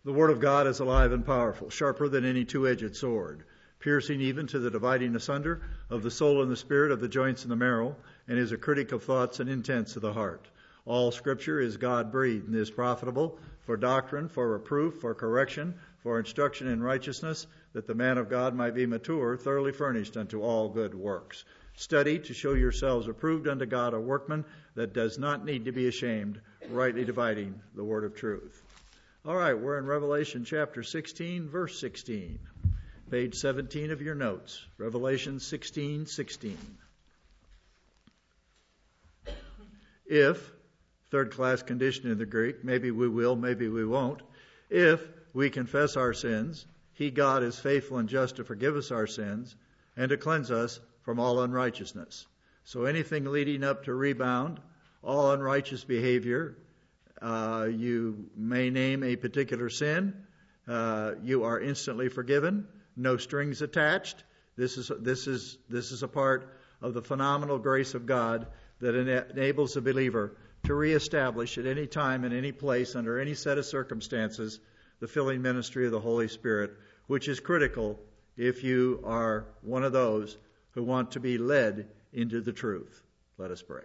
The Word of God is alive and powerful, sharper than any two-edged sword, piercing even to the dividing asunder of the soul and the spirit, of the joints and the marrow, and is a critic of thoughts and intents of the heart. All Scripture is God-breathed and is profitable for doctrine, for reproof, for correction, for instruction in righteousness, that the man of God might be mature, thoroughly furnished unto all good works. Study to show yourselves approved unto God, a workman that does not need to be ashamed, rightly dividing the word of truth. All right, we're in Revelation chapter 16, verse 16. Page 17 of your notes. Revelation 16:16. If, third-class condition in the Greek, maybe we will, maybe we won't. If we confess our sins, He, God, is faithful and just to forgive us our sins and to cleanse us from all unrighteousness. So anything leading up to rebound, all unrighteous behavior, you may name a particular sin, you are instantly forgiven, no strings attached. This is a part of the phenomenal grace of God that enables the believer to reestablish at any time, in any place, under any set of circumstances, the filling ministry of the Holy Spirit, which is critical if you are one of those who want to be led into the truth. Let us pray.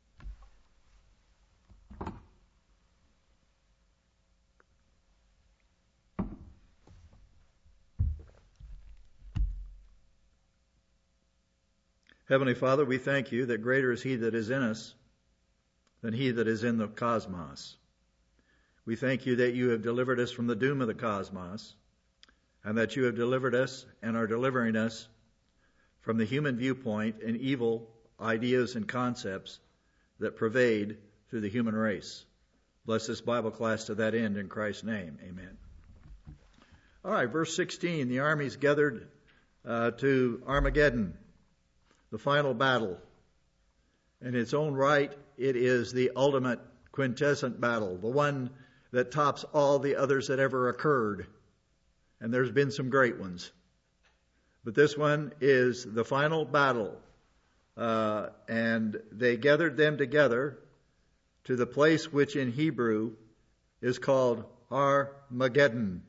Heavenly Father, we thank you that greater is He that is in us than he that is in the cosmos. We thank you that you have delivered us from the doom of the cosmos, and that you have delivered us and are delivering us from the human viewpoint and evil ideas and concepts that pervade through the human race. Bless this Bible class to that end in Christ's name. Amen. All right, verse 16, the armies gathered to Armageddon, the final battle. In its own right, it is the ultimate quintessent battle, the one that tops all the others that ever occurred. And there's been some great ones. But this one is the final battle. And they gathered them together to the place which in Hebrew is called Armageddon.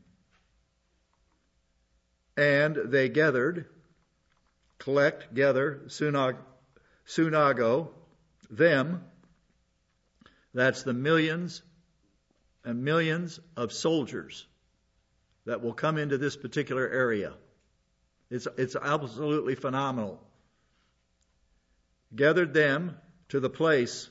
And they gathered, gather, sunago, them. That's the millions and millions of soldiers that will come into this particular area. It's absolutely phenomenal. Gathered them to the place,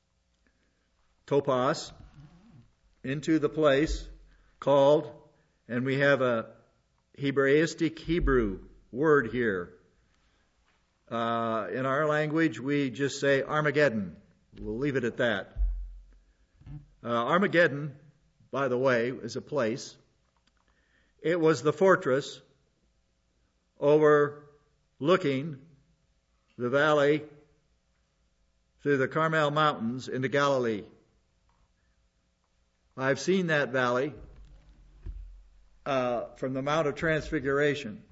topos, into the place called, and we have a Hebraistic Hebrew word here. In our language, we just say Armageddon. We'll leave it at that. Armageddon, by the way, is a place. It was the fortress overlooking the valley through the Carmel Mountains into Galilee. I've seen that valley from the Mount of Transfiguration.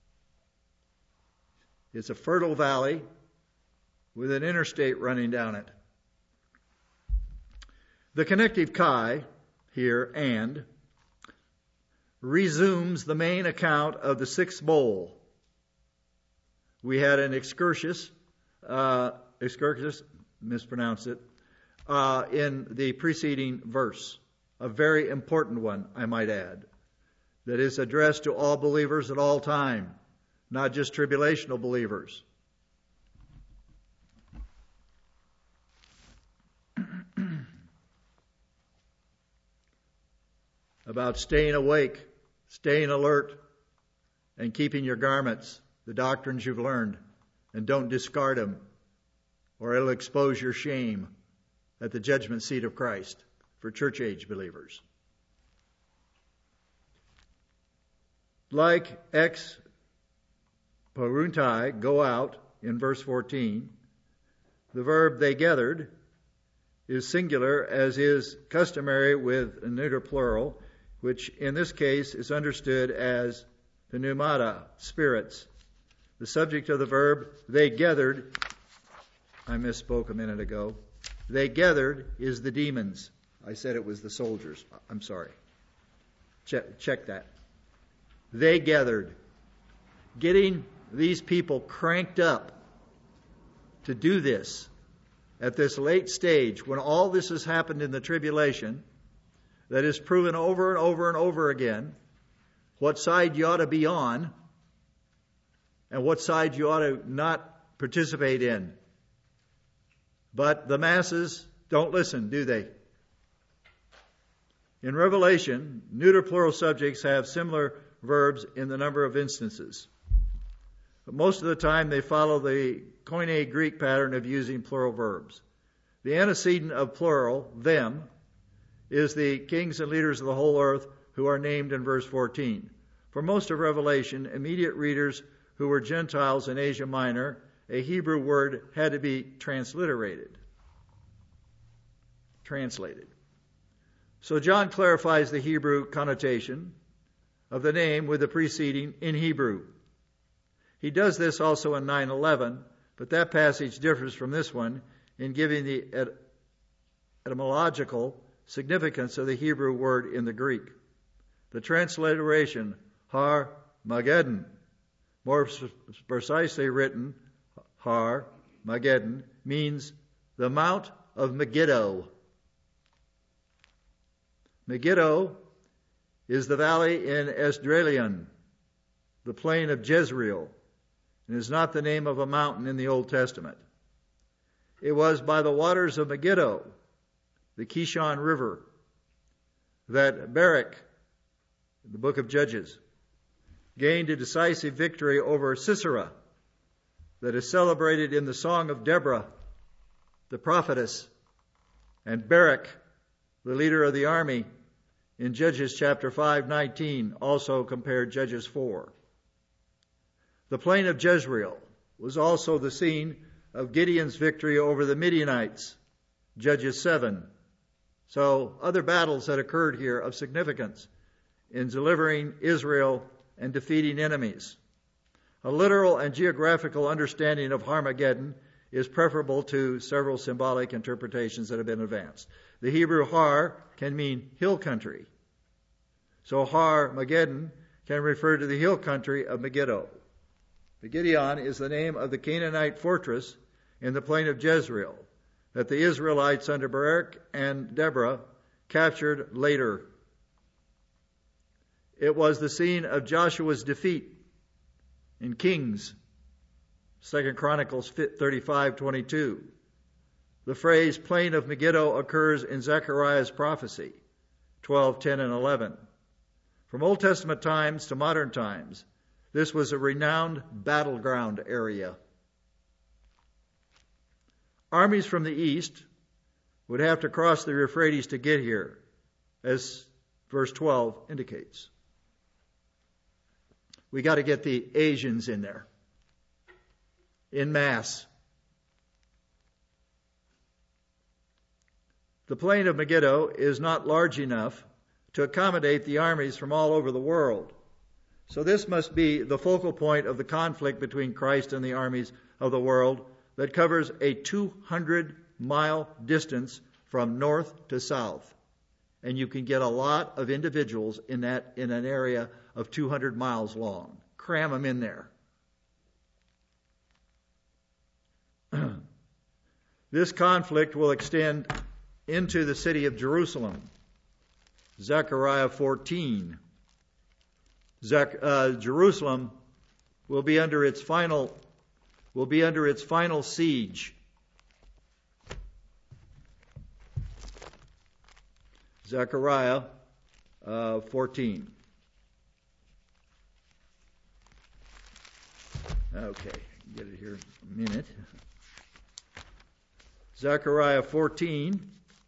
It's a fertile valley with an interstate running down it. The connective chi here, and, resumes the main account of the sixth bowl. We had an excursus, mispronounced it, in the preceding verse. A very important one, I might add, that is addressed to all believers at all time, not just tribulational believers. About staying awake, staying alert, and keeping your garments, the doctrines you've learned, and don't discard them, or it'll expose your shame at the judgment seat of Christ for church-age believers. Like ex paruntai, go out, in verse 14, the verb they gathered is singular, as is customary with a neuter plural, which in this case is understood as the pneumata, spirits. The subject of the verb, they gathered, I misspoke a minute ago. They gathered is the demons. I said it was the soldiers. I'm sorry. Check that. They gathered. Getting these people cranked up to do this at this late stage when all this has happened in the tribulation, that is proven over and over and over again what side you ought to be on and what side you ought to not participate in. But the masses don't listen, do they? In Revelation, neuter plural subjects have similar verbs in the number of instances. But most of the time they follow the Koine Greek pattern of using plural verbs. The antecedent of plural, them, is the kings and leaders of the whole earth who are named in verse 14. For most of Revelation, immediate readers who were Gentiles in Asia Minor, a Hebrew word had to be translated. So John clarifies the Hebrew connotation of the name with the preceding in Hebrew. He does this also in 9:11, but that passage differs from this one in giving the etymological significance of the Hebrew word in the Greek. The transliteration, Har Mageddon, more precisely written, Har Mageddon, means the Mount of Megiddo. Megiddo is the valley in Esdraelon, the plain of Jezreel, and is not the name of a mountain in the Old Testament. It was by the waters of Megiddo, the Kishon River, that Barak, in the book of Judges, gained a decisive victory over Sisera that is celebrated in the Song of Deborah, the prophetess, and Barak, the leader of the army, in Judges chapter 5:19, also compared Judges 4. The plain of Jezreel was also the scene of Gideon's victory over the Midianites, Judges 7. So other battles that occurred here of significance in delivering Israel and defeating enemies. A literal and geographical understanding of Harmageddon is preferable to several symbolic interpretations that have been advanced. The Hebrew Har can mean hill country. So Har-Mageddon can refer to the hill country of Megiddo. Megiddo is the name of the Canaanite fortress in the plain of Jezreel that the Israelites under Barak and Deborah captured later. It was the scene of Joshua's defeat in Kings, 2 Chronicles 35:22. The phrase plain of Megiddo occurs in Zechariah's prophecy, 12:10 and 11. From Old Testament times to modern times, this was a renowned battleground area. Armies from the east would have to cross the Euphrates to get here, as verse 12 indicates. We got to get the Asians in there, in mass. The plain of Megiddo is not large enough to accommodate the armies from all over the world. So this must be the focal point of the conflict between Christ and the armies of the world that covers a 200-mile distance from north to south. And you can get a lot of individuals in an area of 200 miles long. Cram them in there. This conflict will extend into the city of Jerusalem. Zechariah 14. Jerusalem will be under its final siege. Zechariah 14. Okay, get it here in a minute. Zechariah 14,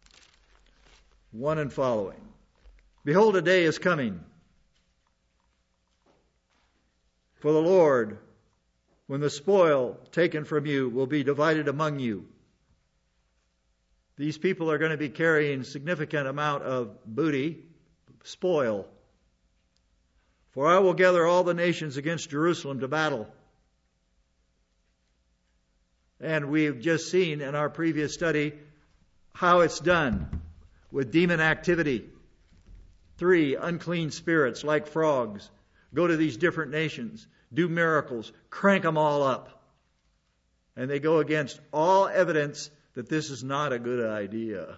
1 and following. Behold, a day is coming for the Lord, when the spoil taken from you will be divided among you. These people are going to be carrying a significant amount of booty, spoil. For I will gather all the nations against Jerusalem to battle. And we've just seen in our previous study how it's done with demon activity. 3, unclean spirits like frogs go to these different nations, do miracles, crank them all up. And they go against all evidence that this is not a good idea.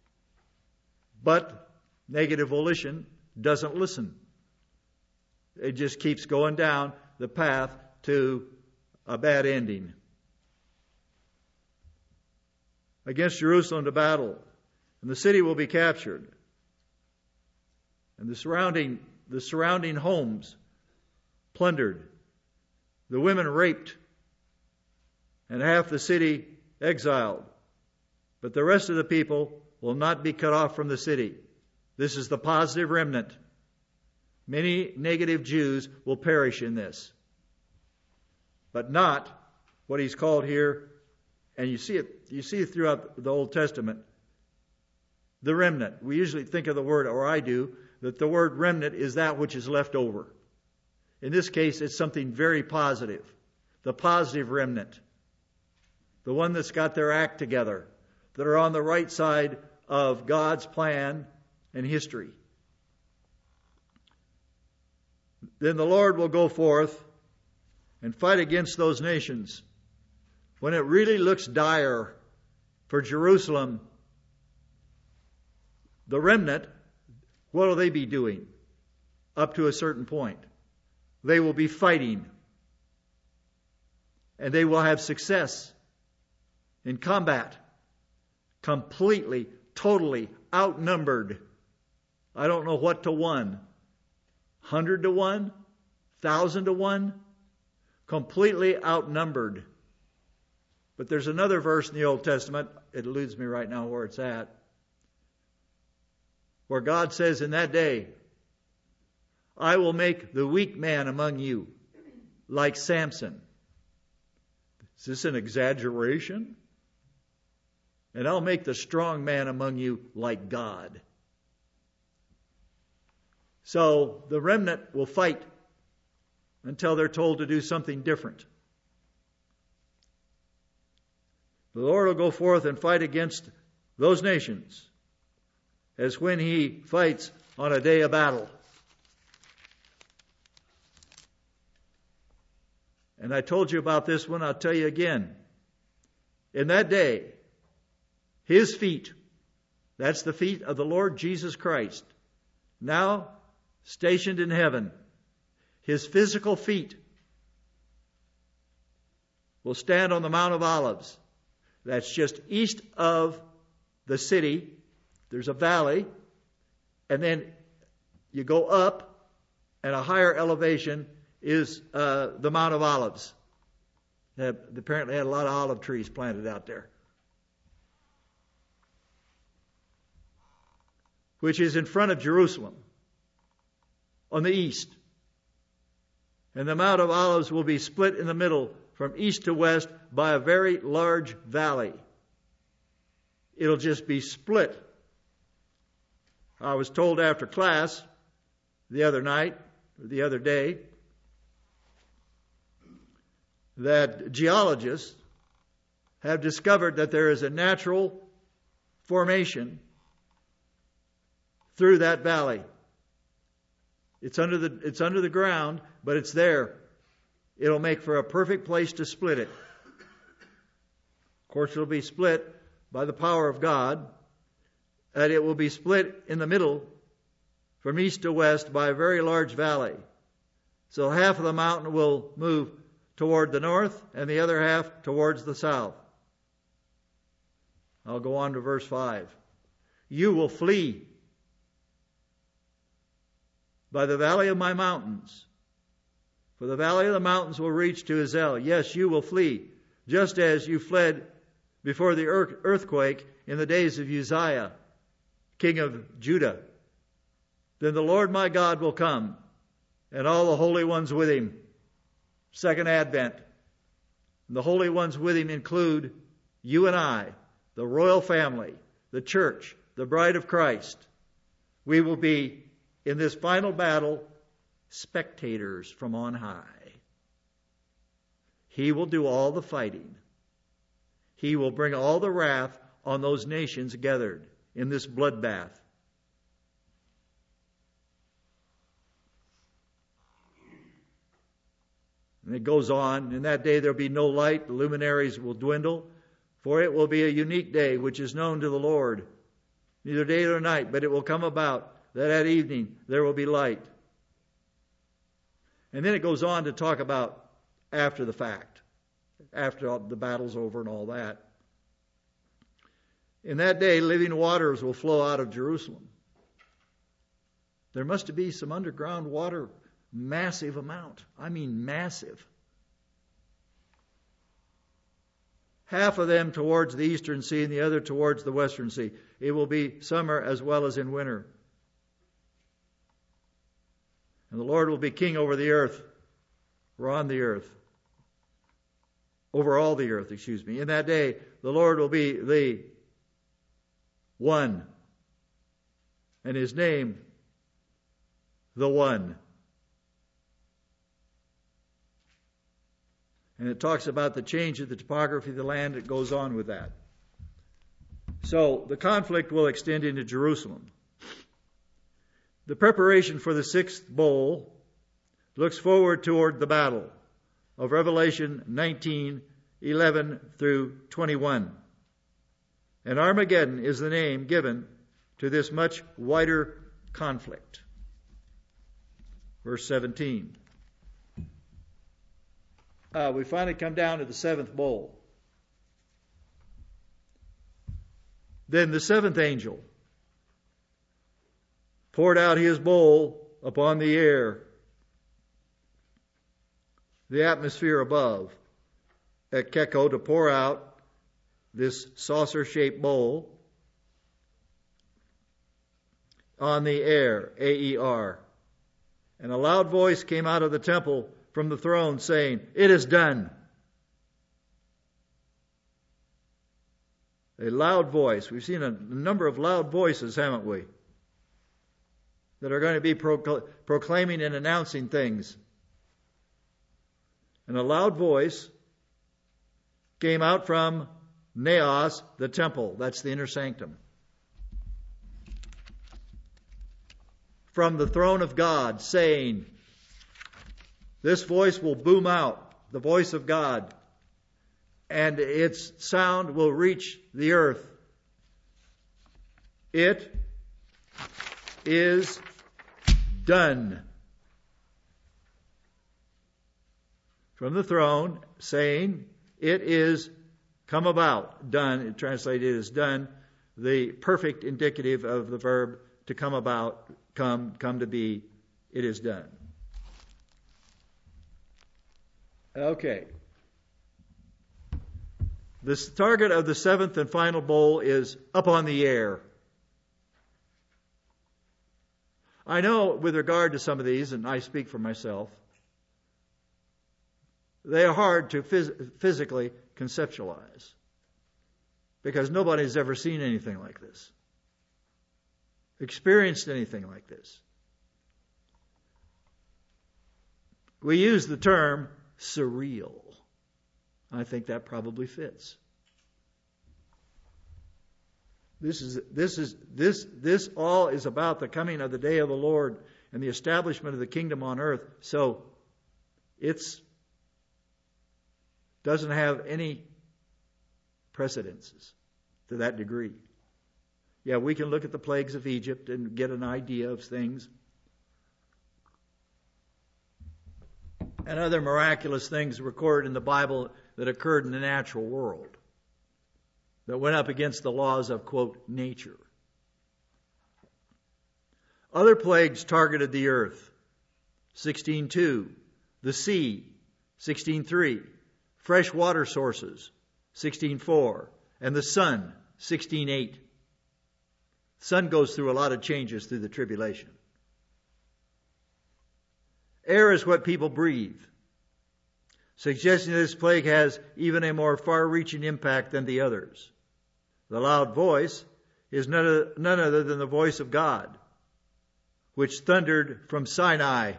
But negative volition doesn't listen. It just keeps going down the path to a bad ending. Against Jerusalem to battle, and the city will be captured. And the surrounding homes plundered, the women raped, and half the city exiled. But the rest of the people will not be cut off from the city. This is the positive remnant. Many negative Jews will perish in this. But not what he's called here, and you see it throughout the Old Testament, the remnant. We usually think of the word, or I do, that the word remnant is that which is left over. In this case, it's something very positive. The positive remnant. The one that's got their act together. That are on the right side of God's plan and history. Then the Lord will go forth and fight against those nations. When it really looks dire for Jerusalem, the remnant, what will they be doing up to a certain point? They will be fighting. And they will have success in combat. Completely, totally outnumbered. I don't know what to 1. 100 to 1? 1,000 to 1? Completely outnumbered. But there's another verse in the Old Testament, it eludes me right now where it's at, where God says, in that day, I will make the weak man among you like Samson. Is this an exaggeration? And I'll make the strong man among you like God. So the remnant will fight until they're told to do something different. The Lord will go forth and fight against those nations as when he fights on a day of battle. And I told you about this one, I'll tell you again. In that day, his feet, that's the feet of the Lord Jesus Christ, now stationed in heaven, his physical feet will stand on the Mount of Olives. That's just east of the city. There's a valley, and then you go up, and a higher elevation is the Mount of Olives. They apparently had a lot of olive trees planted out there, which is in front of Jerusalem on the east. And the Mount of Olives will be split in the middle from east to west by a very large valley. It'll just be split. I was told after class the other day, that geologists have discovered that there is a natural formation through that valley. It's under the ground, but it's there. It'll make for a perfect place to split it. Of course, it'll be split by the power of God, and it will be split in the middle from east to west by a very large valley. So half of the mountain will move toward the north and the other half towards the south. I'll go on to verse 5. You will flee by the valley of my mountains, for the valley of the mountains will reach to Hazel. Yes, you will flee, just as you fled before the earthquake in the days of Uzziah, king of Judah. Then the Lord my God will come, and all the holy ones with him. Second Advent. And the holy ones with him include you and I, the royal family, the church, the bride of Christ. We will be, in this final battle, spectators from on high. He will do all the fighting. He will bring all the wrath on those nations gathered in this bloodbath. And it goes on, in that day there will be no light, the luminaries will dwindle, for it will be a unique day which is known to the Lord, neither day nor night, but it will come about that at evening there will be light. And then it goes on to talk about after the fact, after the battle's over and all that. In that day, living waters will flow out of Jerusalem. There must be some underground water, massive amount. I mean massive. Half of them towards the eastern sea and the other towards the western sea. It will be summer as well as in winter. And the Lord will be king over the earth, or on the earth. Over all the earth, In that day, the Lord will be the One. And His name, the One. And it talks about the change of the topography of the land. It goes on with that. So the conflict will extend into Jerusalem. The preparation for the sixth bowl looks forward toward the battle of Revelation 19:11 through 21. And Armageddon is the name given to this much wider conflict. Verse 17. We finally come down to the seventh bowl. Then the seventh angel poured out his bowl upon the air, the atmosphere above, at Keko, to pour out this saucer-shaped bowl on the air, A-E-R. And a loud voice came out of the temple from the throne saying, "It is done." A loud voice. We've seen a number of loud voices, haven't we? That are going to be proclaiming and announcing things. And a loud voice came out from Naos, the temple. That's the inner sanctum. From the throne of God, saying, this voice will boom out, the voice of God, and its sound will reach the earth. It is done. From the throne, saying, it is come about, done. Translated, it is done. The perfect indicative of the verb to come about, come to be, it is done. Okay. The target of the seventh and final bowl is up on the air. I know with regard to some of these, and I speak for myself, they are hard to physically conceptualize because nobody's ever seen anything like this, experienced anything like this. We use the term surreal. I think that probably fits. This all is about the coming of the day of the Lord and the establishment of the kingdom on earth. So it's doesn't have any precedences to that degree. Yeah, we can look at the plagues of Egypt and get an idea of things. And other miraculous things recorded in the Bible that occurred in the natural world that went up against the laws of, quote, nature. Other plagues targeted the earth. 16:2, the sea, 16:3, fresh water sources, 16:4, and the sun, 16:8. The sun goes through a lot of changes through the tribulation. Air is what people breathe, suggesting this plague has even a more far-reaching impact than the others. The loud voice is none other than the voice of God, which thundered from Sinai.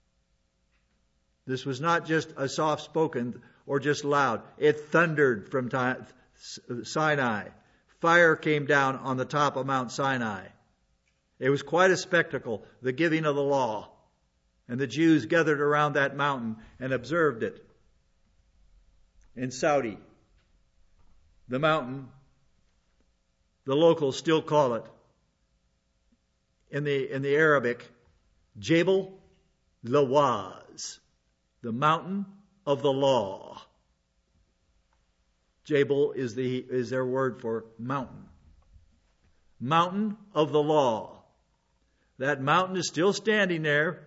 This was not just a soft-spoken or just loud. It thundered from Sinai. Fire came down on the top of Mount Sinai. It was quite a spectacle, the giving of the law And the Jews gathered around that mountain and observed it. In Saudi, the mountain, the locals still call it, in the Arabic, Jabal Lawaz, the mountain of the law. Jabal is their word for mountain. Mountain of the law. That mountain is still standing there.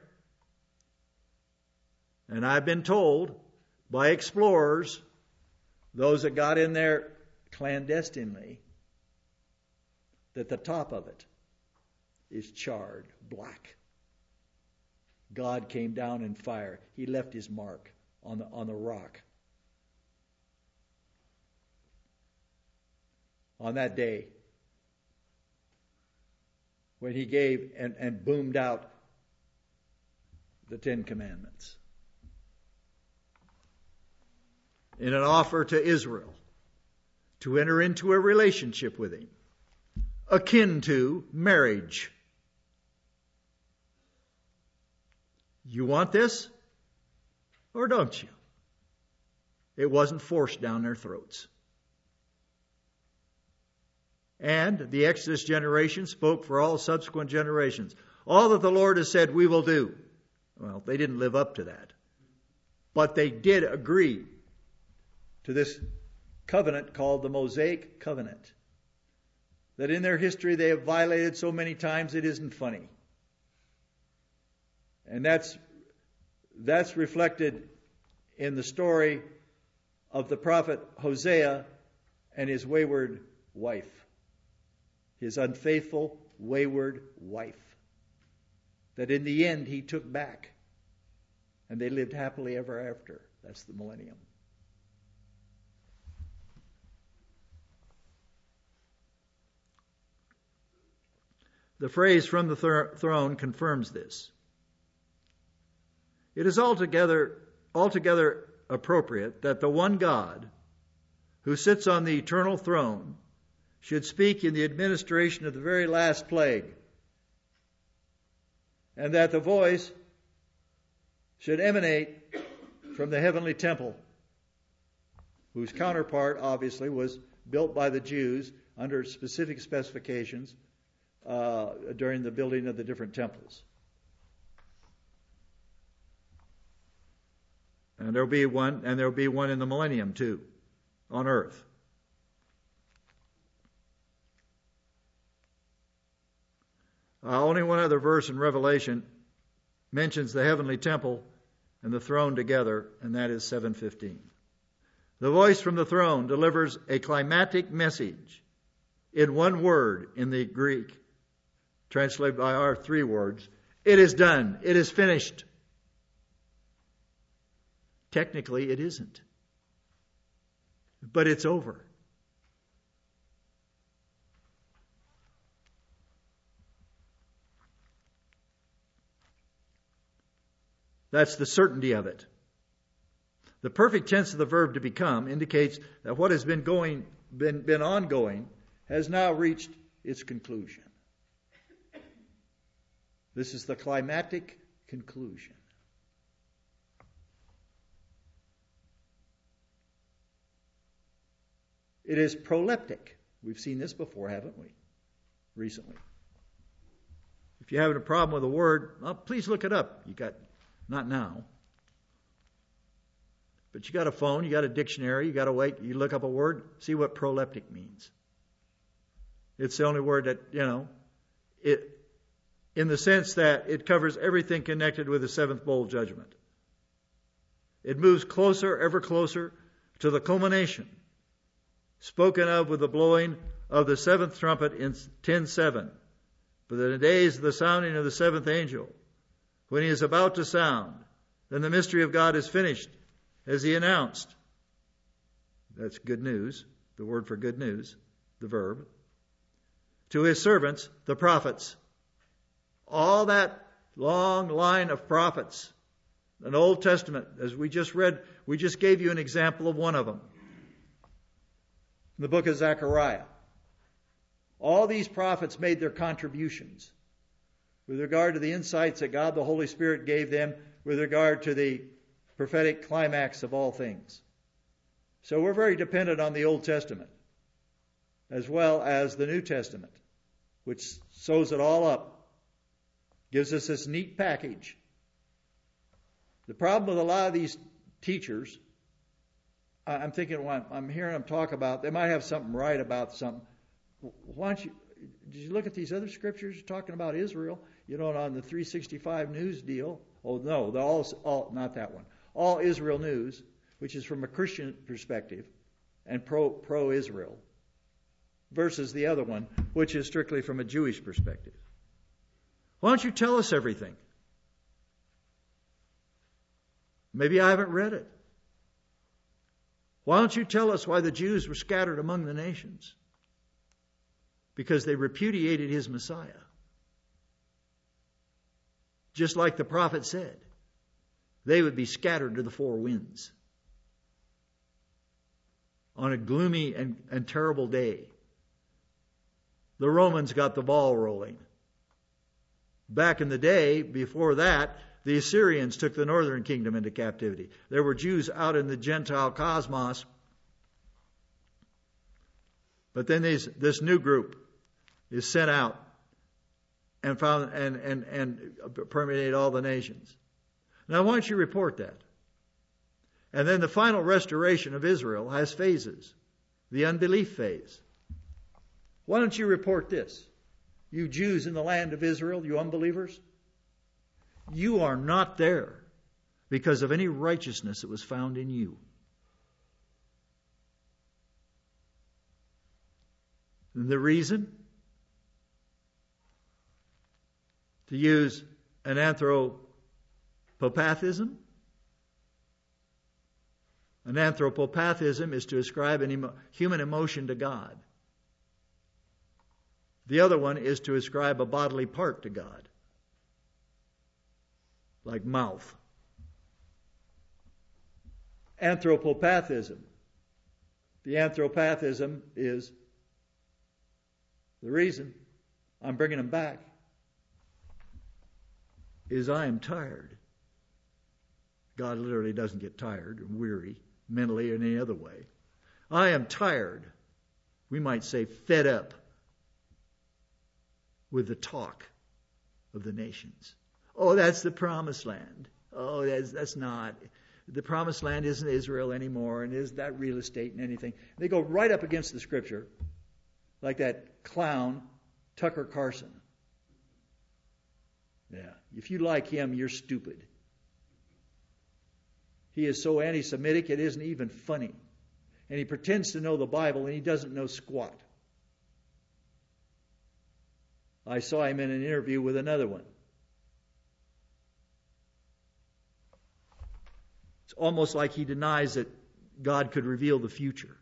And I've been told by explorers, those that got in there clandestinely, that the top of it is charred black. God came down in fire. He left his mark on the rock. On that day, when he gave and boomed out the Ten Commandments. In an offer to Israel to enter into a relationship with him, akin to marriage. You want this or don't you? It wasn't forced down their throats. And the Exodus generation spoke for all subsequent generations. All that the Lord has said we will do. Well, they didn't live up to that. But they did agree to this covenant called the Mosaic Covenant. That in their history they have violated so many times it isn't funny. And that's reflected in the story of the prophet Hosea and his wayward wife. His unfaithful, wayward wife. That in the end he took back. And they lived happily ever after. That's the millennium. The phrase from the throne confirms this. It is altogether appropriate that the one God who sits on the eternal throne should speak in the administration of the very last plague, and that the voice should emanate from the heavenly temple, whose counterpart obviously was built by the Jews under specific specifications during the building of the different temples. And there'll be one in the millennium too, on earth. Only one other verse in Revelation mentions the heavenly temple and the throne together, and that is 7:15. The voice from the throne delivers a climactic message in one word in the Greek, translated by our three words. It is done. It is finished. Technically, it isn't. But it's over. That's the certainty of it. The perfect tense of the verb to become indicates that what has been ongoing has now reached its conclusion. This is the climactic conclusion. It is proleptic. We've seen this before, haven't we? Recently. If you're having a problem with a word, well, please look it up. Not now. But you got a phone, you got a dictionary, you got to wait, you look up a word, see what proleptic means. It's the only word that, in the sense that it covers everything connected with the seventh bowl judgment. It moves closer, ever closer, to the culmination, spoken of with the blowing of the seventh trumpet in 10:7. For the days of the sounding of the seventh angel, when he is about to sound, then the mystery of God is finished, as he announced. That's good news, the word for good news, the verb. To his servants, the prophets. All that long line of prophets, an Old Testament, as we just read, we just gave you an example of one of them. In the book of Zechariah. All these prophets made their contributions with regard to the insights that God the Holy Spirit gave them, with regard to the prophetic climax of all things. So we're very dependent on the Old Testament, as well as the New Testament, which sews it all up, gives us this neat package. The problem with a lot of these teachers, I'm thinking when I'm hearing them talk about, they might have something right about something. Why don't you, did you look at these other scriptures talking about Israel? You know, on the 365 News deal. Oh no, all not that one. All Israel News, which is from a Christian perspective and pro-Israel, versus the other one, which is strictly from a Jewish perspective. Why don't you tell us everything? Maybe I haven't read it. Why don't you tell us why the Jews were scattered among the nations? Because they repudiated his Messiah. Just like the prophet said, they would be scattered to the four winds on a gloomy and terrible day. The Romans got the ball rolling. Back in the day, before that, the Assyrians took the northern kingdom into captivity. There were Jews out in the Gentile cosmos. But then this new group is sent out and found and permeate all the nations. Now, why don't you report that? And then the final restoration of Israel has phases. The unbelief phase. Why don't you report this? You Jews in the land of Israel, you unbelievers, you are not there because of any righteousness that was found in you. And the reason? To use an anthropopathism. An anthropopathism is to ascribe human emotion to God. The other one is to ascribe a bodily part to God, like mouth. Anthropopathism. The anthropopathism is the reason I'm bringing them back is I am tired. God literally doesn't get tired or weary, mentally or in any other way. I am tired. We might say fed up with the talk of the nations. Oh, that's the promised land. Oh, that's not. The promised land isn't Israel anymore, and is that real estate and anything. They go right up against the scripture, like that clown, Tucker Carlson. Yeah, if you like him, you're stupid. He is so anti-Semitic, it isn't even funny. And he pretends to know the Bible, and he doesn't know squat. I saw him in an interview with another one. It's almost like he denies that God could reveal the future.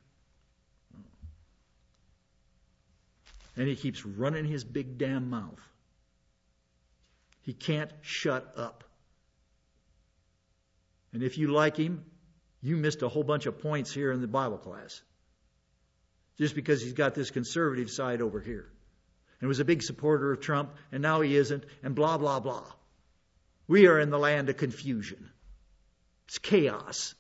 And he keeps running his big damn mouth. He can't shut up. And if you like him, you missed a whole bunch of points here in the Bible class. Just because he's got this conservative side over here. And was a big supporter of Trump, and now he isn't, and blah, blah, blah. We are in the land of confusion. It's chaos.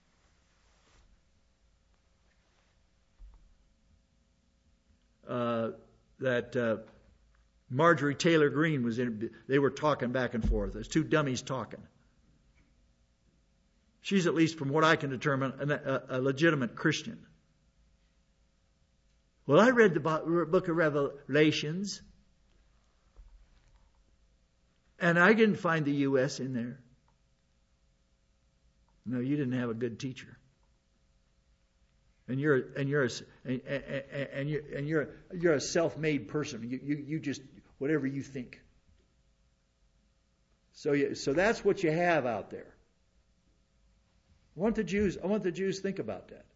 Marjorie Taylor Greene was in. They were talking back and forth. There's two dummies talking. She's, at least from what I can determine, a legitimate Christian. Well, I read the book of Revelations, and I didn't find the U.S. in there. No, you didn't have a good teacher. And you're a self-made person. You just whatever you think. So that's what you have out there. I want the Jews to think about that.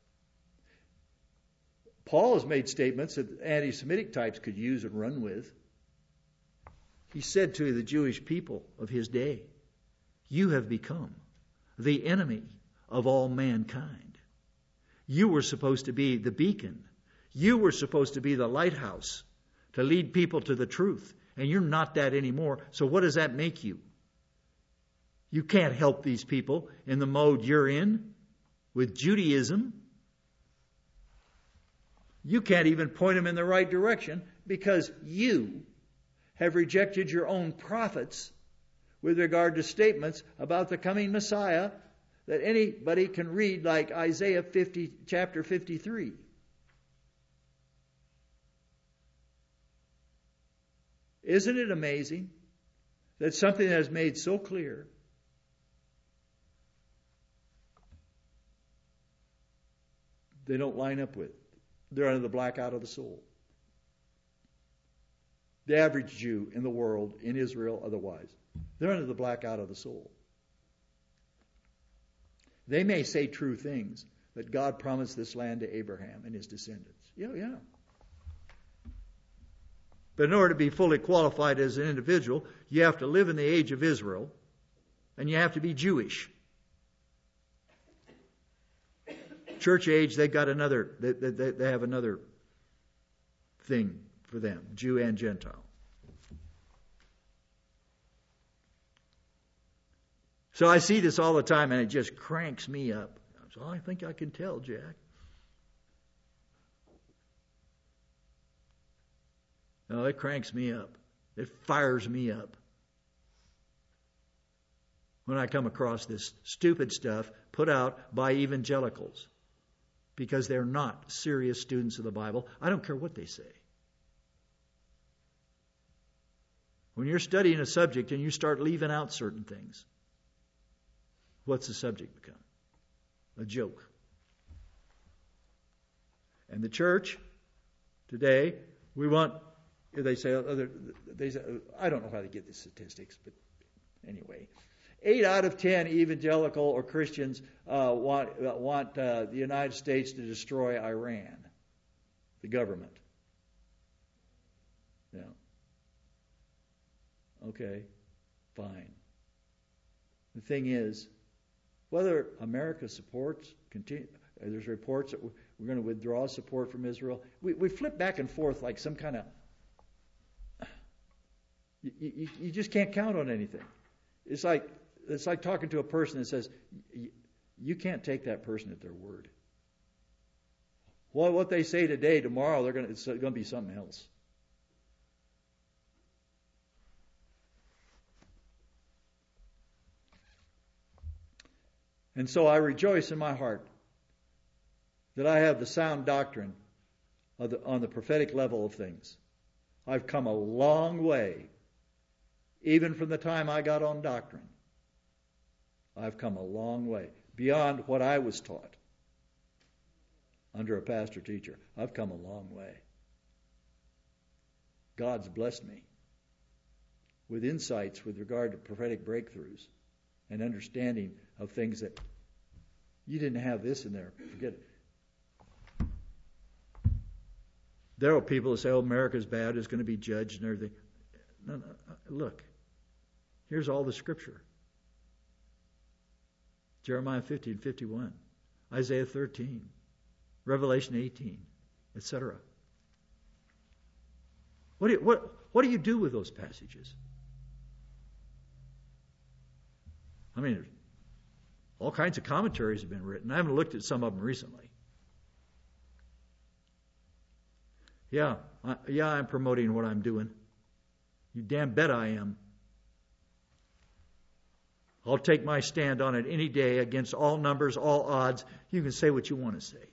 Paul has made statements that anti-Semitic types could use and run with. He said to the Jewish people of his day, "You have become the enemy of all mankind. You were supposed to be the beacon. You were supposed to be the lighthouse to lead people to the truth. and you're not that anymore. So what does that make you? You can't help these people in the mode you're in with Judaism. You can't even point them in the right direction because you have rejected your own prophets with regard to statements about the coming Messiah that anybody can read, like Isaiah 50, chapter 53. Isn't it amazing that something that is made so clear they don't line up with? They're under the blackout of the soul. The average Jew in the world, in Israel otherwise, they're under the blackout of the soul. They may say true things, that God promised this land to Abraham and his descendants. Yeah. But in order to be fully qualified as an individual, you have to live in the age of Israel, and you have to be Jewish. Church age, they have another thing for them, Jew and Gentile. So I see this all the time, and it just cranks me up. So I think I can tell, Jack. No, it cranks me up. It fires me up when I come across this stupid stuff put out by evangelicals because they're not serious students of the Bible. I don't care what they say. When you're studying a subject and you start leaving out certain things, what's the subject become? A joke. And the church today, they say, I don't know how to get the statistics, but anyway, 8 out of 10 evangelical or Christians want the United States to destroy Iran, the government. Yeah. Okay, fine. The thing is, whether America there's reports that we're going to withdraw support from Israel. We flip back and forth like some kind of. You just can't count on anything. It's like talking to a person that says you can't take that person at their word. Well, what they say today, tomorrow it's going to be something else. And so I rejoice in my heart that I have the sound doctrine on the prophetic level of things. I've come a long way, even from the time I got on doctrine. I've come a long way, beyond what I was taught under a pastor-teacher. I've come a long way. God's blessed me with insights with regard to prophetic breakthroughs and understanding of things that you didn't have this in there. Forget it. There are people who say, America's bad, it's going to be judged and everything. No, look. Here's all the scripture. Jeremiah 50 and 51. Isaiah 13. Revelation 18. Etc. What do you do with those passages? I mean, all kinds of commentaries have been written. I haven't looked at some of them recently. Yeah, I'm promoting what I'm doing. You damn bet I am. I'll take my stand on it any day against all numbers, all odds. You can say what you want to say.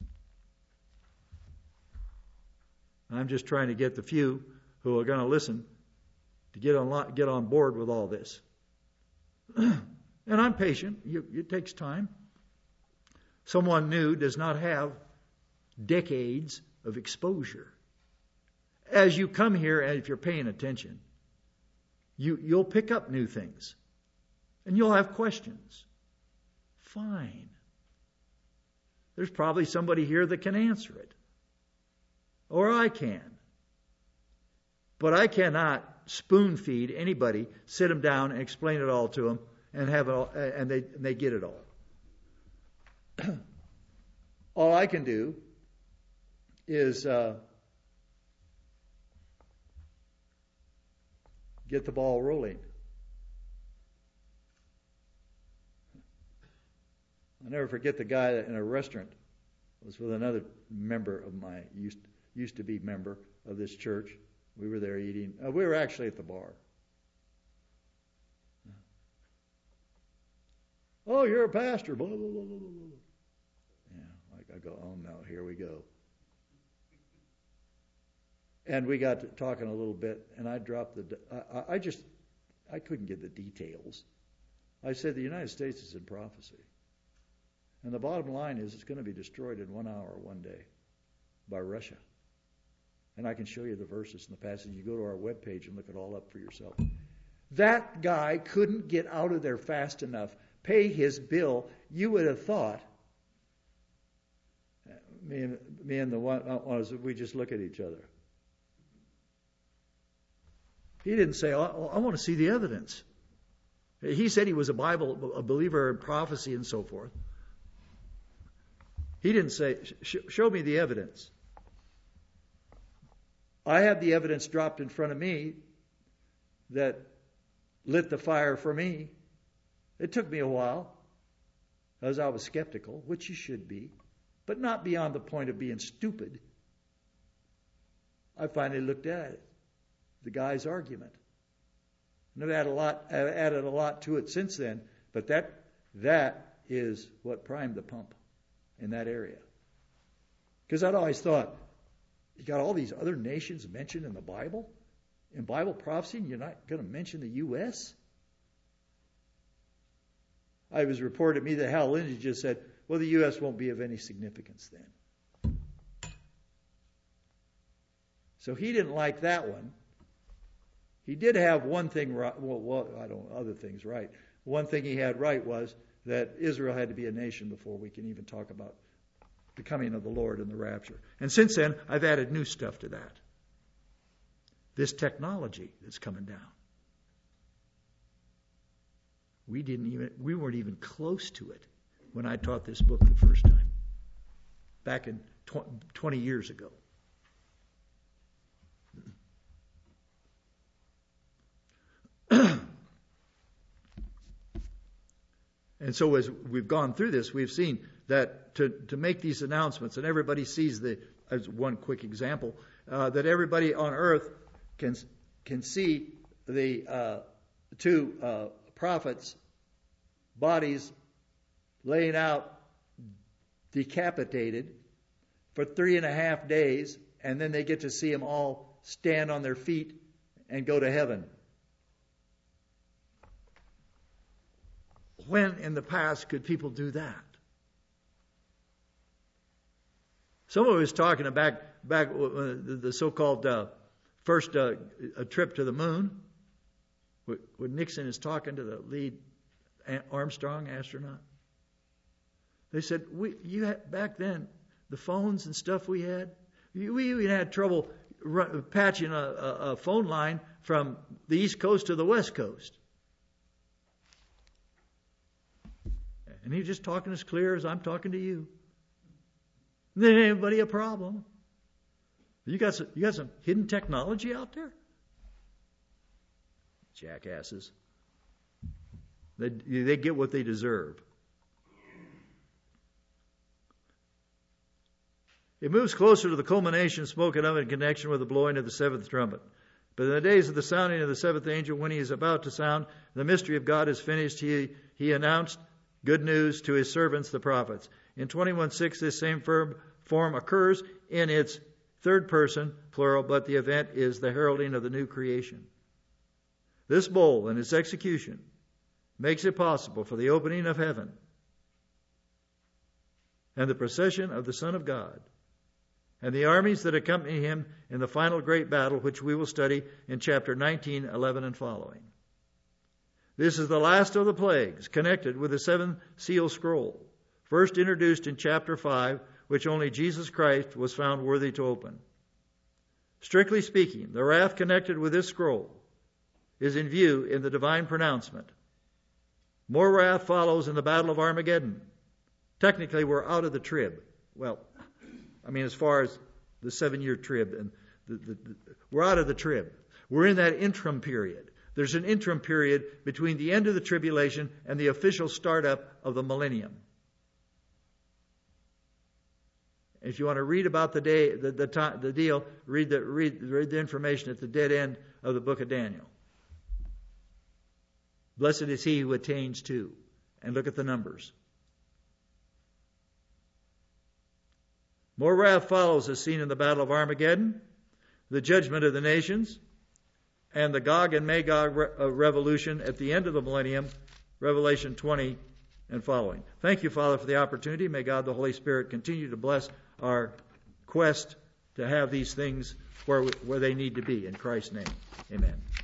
I'm just trying to get the few who are going to listen to get on board with all this. And I'm patient. It takes time. Someone new does not have decades of exposure. As you come here, and if you're paying attention, you'll pick up new things. And you'll have questions. Fine. There's probably somebody here that can answer it. Or I can. But I cannot spoon feed anybody, sit them down and explain it all to them and have it all, and they get it all. All I can do is get the ball rolling. I'll never forget the guy in a restaurant was with another member of my used to be member of this church. We were there eating. We were actually at the bar. Oh, you're a pastor. Blah, blah, blah, blah, blah. Yeah, I go, oh no, here we go. And we got to talking a little bit, and I dropped I couldn't get the details. I said the United States is in prophecy. And the bottom line is it's going to be destroyed in 1 hour, one day, by Russia. And I can show you the verses in the passage. You go to our webpage and look it all up for yourself. That guy couldn't get out of there fast enough, pay his bill. You would have thought, me and the one, we just look at each other. He didn't say, oh, I want to see the evidence. He said he was a believer in prophecy and so forth. He didn't say, show me the evidence. I had the evidence dropped in front of me that lit the fire for me. It took me a while, as I was skeptical, which you should be, but not beyond the point of being stupid. I finally looked at it, the guy's argument. And I've added a lot to it since then, but that is what primed the pump in that area. Because I'd always thought, you got all these other nations mentioned in the Bible, in Bible prophecy, and you're not going to mention the U.S.? I was reported to me that Hal Lindsey just said, well, the U.S. won't be of any significance then. So he didn't like that one. He did have one thing right. Other things right. One thing he had right was that Israel had to be a nation before we can even talk about the coming of the Lord and the rapture. And since then, I've added new stuff to that. This technology that's coming down. We weren't even close to it when I taught this book the first time, back in 20 years ago. And so as we've gone through this, we've seen that to make these announcements, and everybody sees as one quick example, that everybody on earth can see the two prophets' bodies laying out decapitated for 3.5 days, and then they get to see them all stand on their feet and go to heaven. When in the past could people do that? Someone was talking back the so-called first trip to the moon, when Nixon is talking to the lead Armstrong astronaut. They said, back then, the phones and stuff we had, we even had trouble patching a phone line from the East Coast to the West Coast. And he was just talking as clear as I'm talking to you. There ain't anybody a problem. You got some hidden technology out there? Jackasses. They get what they deserve. It moves closer to the culmination spoken of in connection with the blowing of the seventh trumpet. But in the days of the sounding of the seventh angel, when he is about to sound, the mystery of God is finished. He announced good news to his servants, the prophets. In 21:6, this same form occurs in its third person, plural, but the event is the heralding of the new creation. This bowl and its execution makes it possible for the opening of heaven and the procession of the Son of God and the armies that accompany him in the final great battle, which we will study in chapter 19, 11, and following. This is the last of the plagues connected with the seven seal scroll, first introduced in chapter 5, which only Jesus Christ was found worthy to open. Strictly speaking, the wrath connected with this scroll is in view in the divine pronouncement. More wrath follows in the battle of Armageddon. Technically, we're out of the trib. Well, as far as the 7-year trib, and we're out of the trib. We're in that interim period There's an interim period between the end of the tribulation and the official startup of the millennium. If you want to read about the day, the deal, read the information at the dead end of the book of Daniel. Blessed is he who attains to. And look at the numbers. More wrath follows as seen in the battle of Armageddon, the judgment of the nations, and the Gog and Magog revolution at the end of the millennium, Revelation 20 and following. Thank you, Father, for the opportunity. May God the Holy Spirit continue to bless our quest to have these things where they need to be. In Christ's name, amen.